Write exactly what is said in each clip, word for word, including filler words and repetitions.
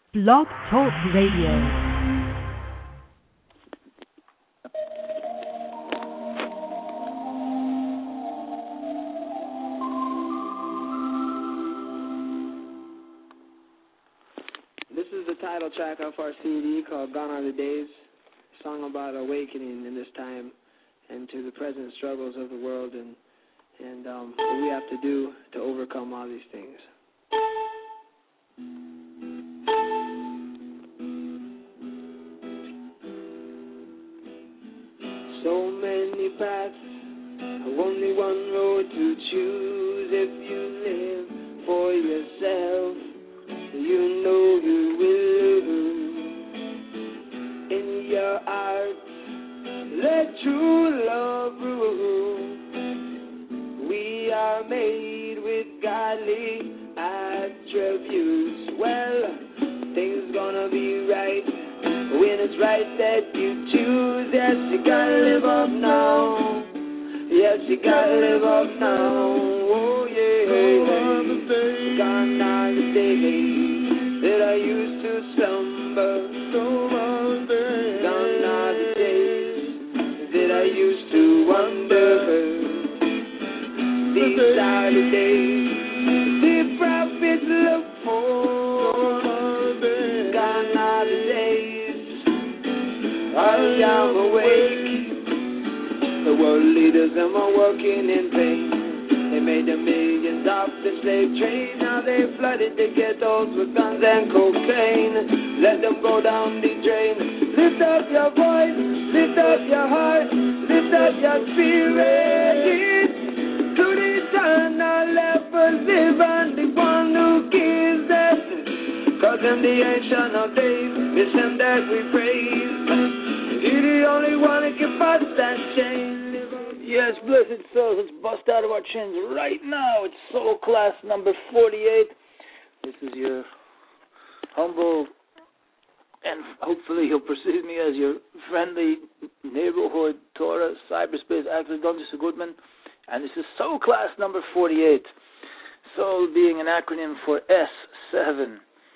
Blog Talk Radio. This is the title track of our C D called Gone Are the Days, a song about awakening in this time and to the present struggles of the world and, and um, what we have to do to overcome all these things. So many paths, only one road to choose. If you live for yourself, you know you will lose. In your heart, let true love rule. We are made with godly attributes. Well, things gonna be right when it's right that you choose. Yes, you gotta live up now. Yes, you gotta live up now. Oh yeah. Gone are the days that I used to slumber. Gone are the days that I used to wonder. These are the days the prophets look for. Gone are the days I am awake. The world leaders them are working in vain. They made the millions off the slave train. Now they flooded the ghettos with guns and cocaine. Let them go down the drain. Lift up your voice, lift up your heart, lift up your spirit. To the eternal levels live and the one who gives us. Cause in the ancient of days, it's him that we praise. He's the only one that can bust that chain. Yes, blessed souls, let's bust out of our chains right now. It's Soul Class number forty-eight. This is your humble, and hopefully he'll perceive me as your friendly neighborhood Torah cyberspace activist, Doctor Goodman. And this is Soul Class number forty-eight. Soul being an acronym for S seven.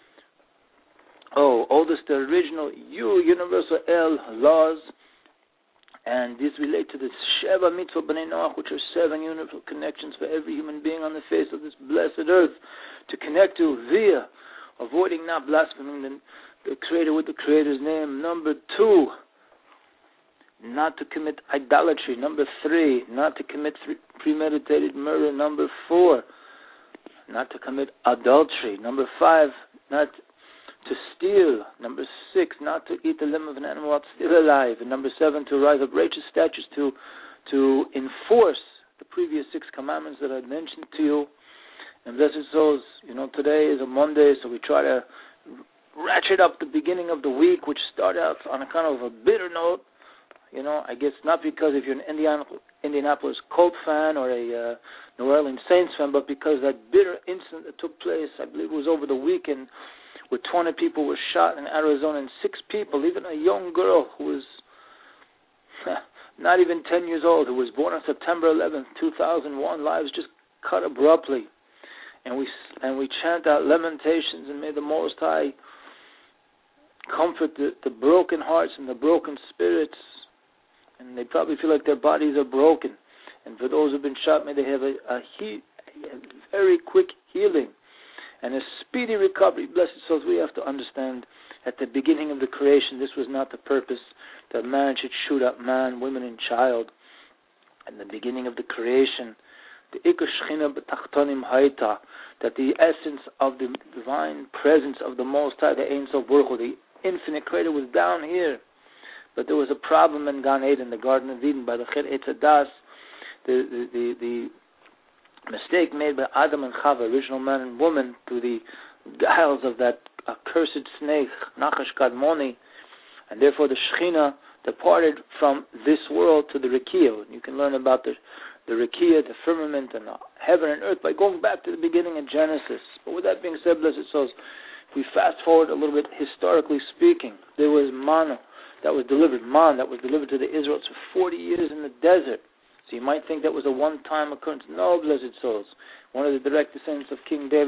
O, oldest the original U, universal L, laws. And these relate to the Sheva Mitzvah B'nai Noach, which are seven universal connections for every human being on the face of this blessed earth to connect to via avoiding not blaspheming the, the Creator with the Creator's name. Number two, not to commit idolatry. Number three, not to commit premeditated murder. Number four, not to commit adultery. Number five, not to steal. Number six, not to eat the limb of an animal while still alive. And number seven, to rise up righteous statutes to to enforce the previous six commandments that I mentioned to you. And blessed souls, you know, today is a Monday, so we try to ratchet up the beginning of the week, which started out on a kind of a bitter note. You know, I guess not because if you're an Indiana, Indianapolis Colts fan or a uh, New Orleans Saints fan, but because that bitter incident that took place, I believe it was over the weekend, where twenty people were shot in Arizona and six people, even a young girl who was not even ten years old, who was born on September eleventh, two thousand one, lives just cut abruptly. And we and we chant out lamentations and may the Most High comfort the, the broken hearts and the broken spirits. And they probably feel like their bodies are broken. And for those who have been shot, may they have a, a, he, a very quick healing and a speedy recovery. Blessed souls, we have to understand at the beginning of the creation, this was not the purpose that man should shoot up man, women, and child. At the beginning of the creation, the Ikar Shechina B'Tachtonim Haita, that the essence of the divine presence of the Most High, the Ein Sof Baruch Hu, the infinite Creator, was down here. But there was a problem in Gan Eden, the Garden of Eden, by the Chet Eitz Hadas, the the the, the mistake made by Adam and Chava, original man and woman, through the guiles of that accursed snake, Nachash Kadmoni, and therefore the Shechina departed from this world to the Rekiah. You can learn about the the Rekiah, the firmament, and the heaven and earth by going back to the beginning in Genesis. But with that being said, blessed souls, if we fast forward a little bit, historically speaking, there was manna that was delivered, man that was delivered to the Israelites for forty years in the desert. So you might think that was a one-time occurrence. No, blessed souls. One of the direct descendants of King David,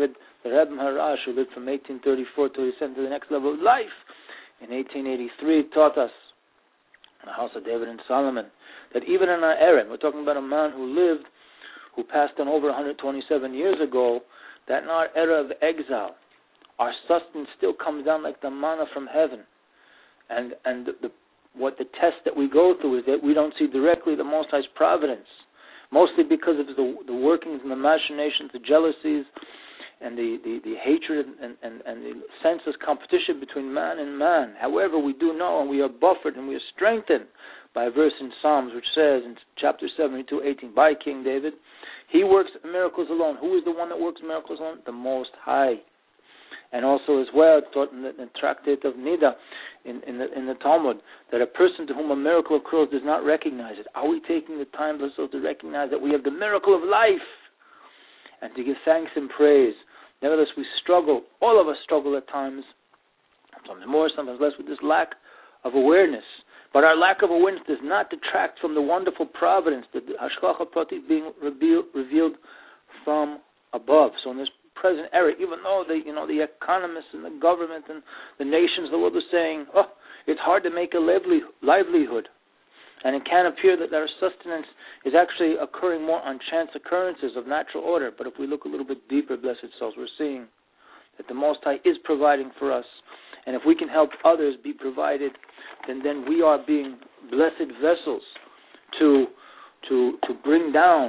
the Rebbe Harash, who lived from eighteen thirty-four to he sent to the next level of life in eighteen eighty-three, taught us in the house of David and Solomon that even in our era, we're talking about a man who lived, who passed on over one hundred twenty-seven years ago, that in our era of exile, our sustenance still comes down like the manna from heaven. And and the, the, what the test that we go through is that we don't see directly the Most High's providence, mostly because of the, the workings and the machinations, the jealousies, and the, the, the hatred and, and, and the senseless competition between man and man. However, we do know, and we are buffered and we are strengthened by a verse in Psalms which says in chapter seventy-two, eighteen, by King David, he works miracles alone. Who is the one that works miracles alone? The Most High. And also as well, it's taught in the, in the tractate of Nida, in, in, the, in the Talmud, that a person to whom a miracle occurs does not recognize it. Are we taking the time also to recognize that we have the miracle of life and to give thanks and praise? Nevertheless, we struggle, all of us struggle at times, sometimes more, sometimes less, with this lack of awareness. But our lack of awareness does not detract from the wonderful providence, the Hashgacha Pratit being revealed, revealed from above. So in this present era, even though the you know the economists and the government and the nations of the world are saying, oh, it's hard to make a lively, livelihood, and it can appear that our sustenance is actually occurring more on chance occurrences of natural order. But if we look a little bit deeper, blessed souls, we're seeing that the Most High is providing for us, and if we can help others be provided, then then we are being blessed vessels to to to bring down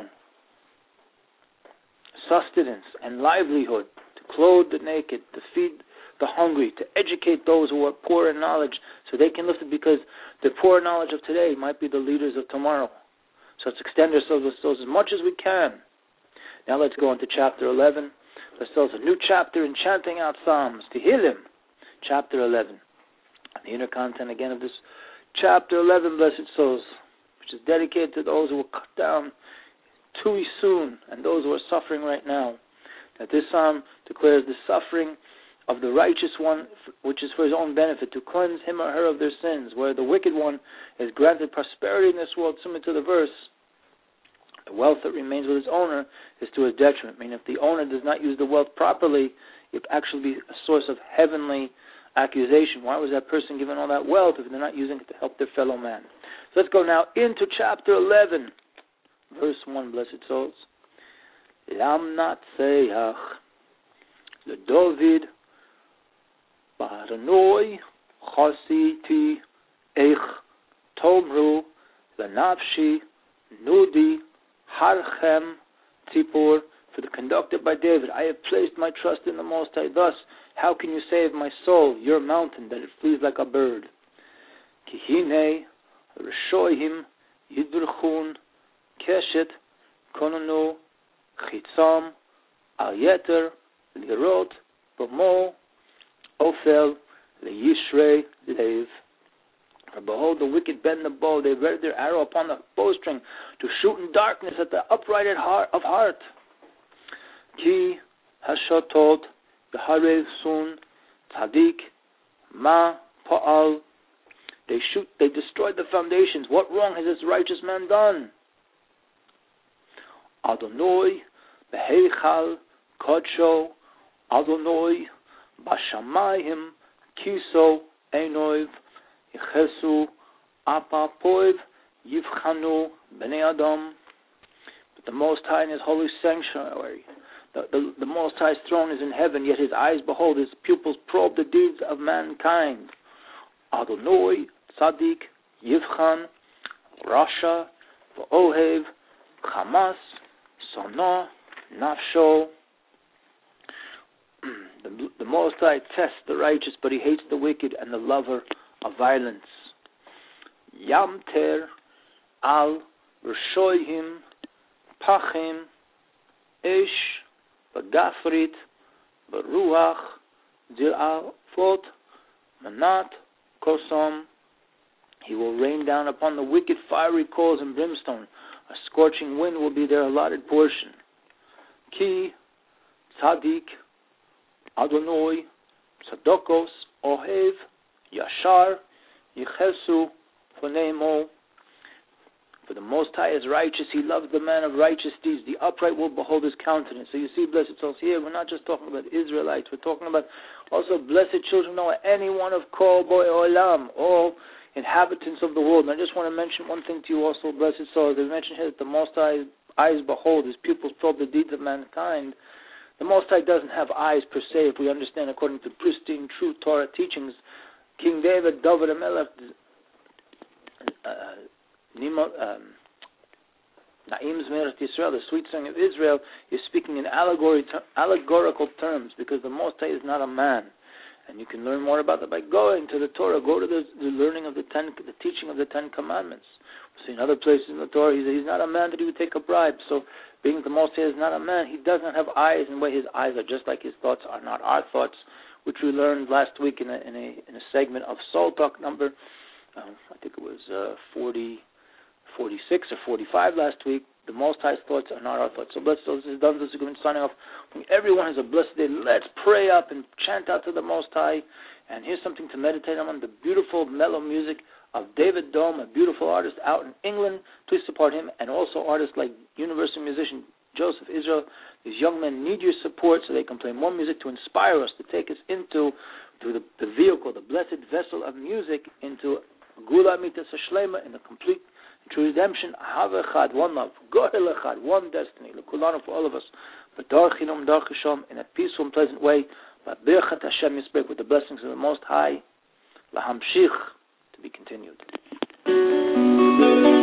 sustenance and livelihood, to clothe the naked, to feed the hungry, to educate those who are poor in knowledge so they can lift it, because the poor knowledge of today might be the leaders of tomorrow. So let's extend ourselves as much as we can. Now let's go into chapter eleven. Let's start a new chapter in chanting out Psalms, Tehillim, chapter eleven. The inner content again of this chapter eleven, blessed souls, which is dedicated to those who will cut down too soon and those who are suffering right now. That this psalm declares the suffering of the righteous one, which is for his own benefit, to cleanse him or her of their sins, where the wicked one is granted prosperity in this world, similar to the verse. The wealth that remains with its owner is to his detriment. I mean, if the owner does not use the wealth properly, it will actually be a source of heavenly accusation. Why was that person given all that wealth if they're not using it to help their fellow man? So let's go now into chapter eleven. Verse one, blessed souls. Lam natseach LeDavid Baranoi Chasiti Eich Tomru Lanafshi Nudi Harchem Tzipor. For the conducted by David, I have placed my trust in the Most High. Thus, how can you save my soul, your mountain, that it flees like a bird? Kihine Rishoyim Yidurchun Keshet, Kononu, Chitzam, Al-Yeter, Lirot, Bomo, Ophel, Leishrei, Lev. For behold, the wicked bend the bow, they ready their arrow upon the bowstring, to shoot in darkness at the upright of heart. Ki Hashatot, Yeharev Sun, Tzadik, Ma, Pa'al. They shoot, they destroyed the foundations. What wrong has this righteous man done? Adonai beheichal kodsho, Adonai bashamayim kiso einoiv yichesu apapoiv yivchanu bnei adam. But the Most High in His holy sanctuary, the, the, the Most High's throne is in heaven, yet His eyes behold, His pupils probe the deeds of mankind. Adonai tzadik yivchan rasha v'ohev chamas Sono, Nafsho. The, the Most High tests the righteous, but He hates the wicked and the lover of violence. Yamter al Rishoyim Pachim Ish Bagafrit Baruach Zilafot Manat Kosom. He will rain down upon the wicked fiery coals and brimstone. A scorching wind will be their allotted portion. Ki, Tzadik, Adonai, Tzadokos, Ohev, Yashar, Yichesu, Fonemo. For the Most High is righteous. He loves the man of righteous deeds. The upright will behold his countenance. So you see, blessed souls, here we're not just talking about Israelites. We're talking about also blessed children of Noah, any one of Kol Boi Olam, all inhabitants of the world. And I just want to mention one thing to you also, blessed souls. They mentioned here that the Most High eyes behold, his pupils probe the deeds of mankind. The Most High doesn't have eyes per se, if we understand according to pristine, true Torah teachings. King David, David HaMelech, uh, Nima, um, Naim Zmirat Yisrael, the sweet song of Israel, is speaking in allegory, ter- allegorical terms, because the Most High is not a man. And you can learn more about that by going to the Torah, go to the, the learning of the ten, the teaching of the Ten Commandments. We see in other places in the Torah, he's, he's not a man that he would take a bribe. So, being that the Most High is not a man, he does not have eyes, and the way his eyes are, just like his thoughts are not our thoughts, which we learned last week in a in a, in a segment of Soul Talk number, um, I think it was uh, forty, forty-six or forty-five last week. The Most High's thoughts are not our thoughts. So blessed those who've done this, who've been signing off. Everyone has a blessed day. Let's pray up and chant out to the Most High. And here's something to meditate on, the beautiful mellow music of David Dome, a beautiful artist out in England. Please support him, and also artists like university musician Joseph Israel. These young men need your support so they can play more music to inspire us, to take us into through the, the vehicle, the blessed vessel of music, into Gula Mitas Shlema, in the complete true redemption. Have Echad, one love, Gohel Echad, one destiny, Lekulanu, for all of us. But Dar Chinam, Dar Chisham, in a peaceful and pleasant way. But Birchat Hashem Yisbek, with the blessings of the Most High. Lahamshich, to be continued.